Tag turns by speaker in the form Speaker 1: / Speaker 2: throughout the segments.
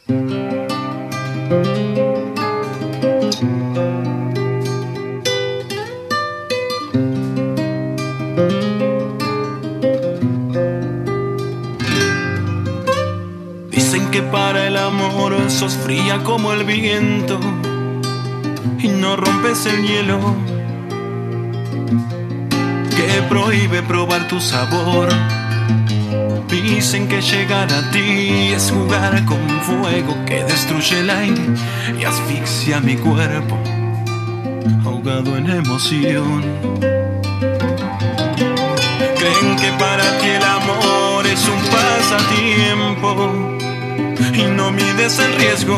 Speaker 1: Dicen que para el amor sos fría como el viento y no rompes el hielo, que prohíbe probar tu sabor. Dicen que llegar a ti es jugar con fuego que destruye el aire y asfixia mi cuerpo, ahogado en emoción. Creen que para ti el amor es un pasatiempo y no mides el riesgo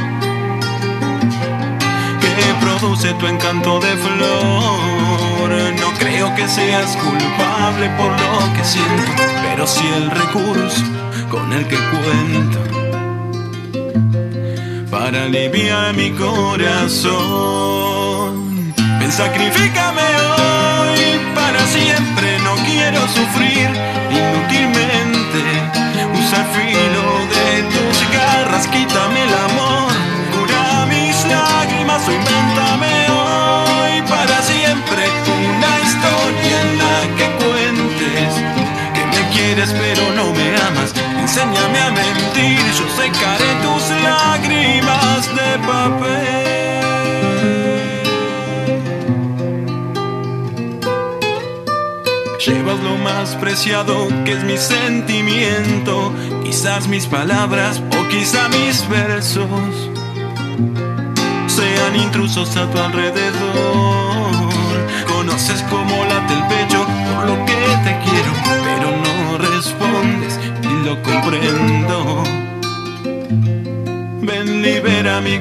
Speaker 1: que produce tu encanto de flor. No creo que seas culpable por lo que siento, pero sí el recurso con el que cuento para aliviar mi corazón. Ven, sacrifícame hoy para siempre, no quiero sufrir inútilmente. Usa el filo de tus garras, quítame el amor, cura mis lágrimas o invéntame hoy para siempre una historia en la que cuentes que me quieres pero no me amas. Enséñame a mentir, yo secaré tus lágrimas de papel. Llevas lo más preciado que es mi sentimiento, quizás mis palabras o quizá mis versos sean intrusos a tu alrededor. Conoces cómo late el pecho por lo que te quiero, pero no respondes y lo comprendo. Ven, libera mi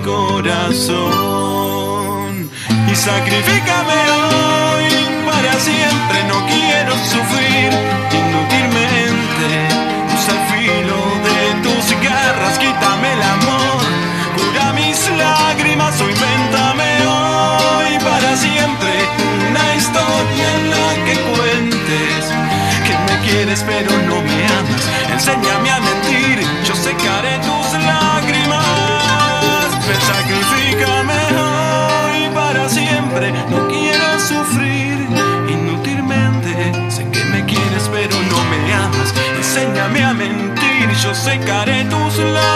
Speaker 1: corazón y sacrifícame hoy para siempre. No quiero sufrir inútilmente. Usa el filo de tus garras, quítame el amor, cura mis lágrimas o invéntame hoy para siempre una historia en la que cuentes que me quieres pero no me amas. Enséñame a mentir, yo secaré tus lágrimas. Ven, sacrifícame hoy para siempre. No quiero sufrir inútilmente. Sé que me quieres pero no me amas. Enséñame a mentir, yo secaré tus lágrimas.